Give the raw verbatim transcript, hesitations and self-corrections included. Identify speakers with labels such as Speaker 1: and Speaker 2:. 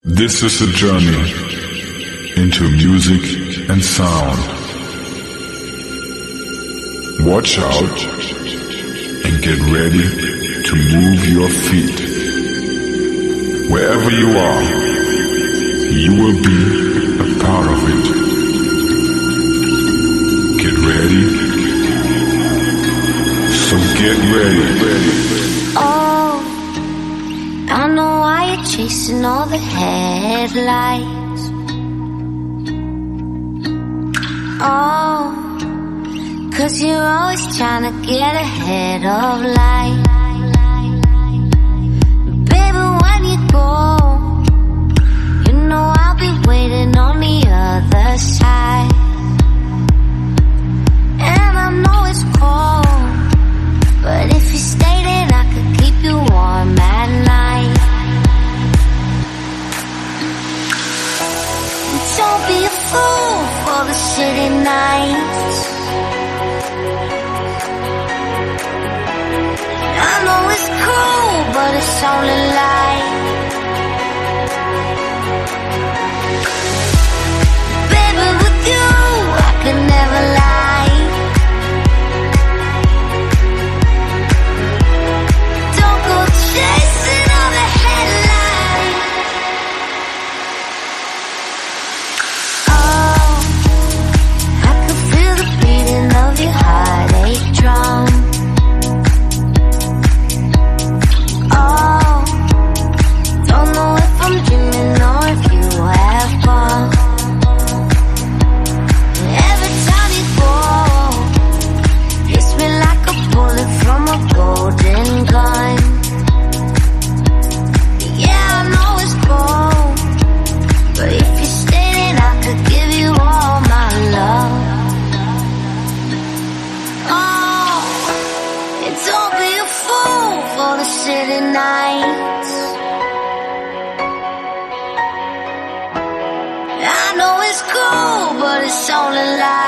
Speaker 1: This is a journey into music and sound. Watch out and get ready to move your feet. Wherever you are, you will be a part of it. Get ready. So get ready. ready.
Speaker 2: Oh, I know why you're chasing all the headlights. Oh, 'cause you're always trying to get ahead of life. Baby, when you go, you know I'll be waiting on the other side. And I know it's cold, but if you stay, then I could keep you warm at night. Don't be a fool for the city nights. I know it's cool, but it's only light. Baby, with you, I could never lie. Don't go chasing all the headlights. Oh, I could feel the beating of your heartache drum. Oh, don't know if I'm dreaming or if you have gone. Every time you go, hits me like a bullet from a golden gun. Yeah, I know it's cold, but if you stay, then I could give you all my love. Oh, and don't be a fool for the city nights. I know it's cool, but it's only light.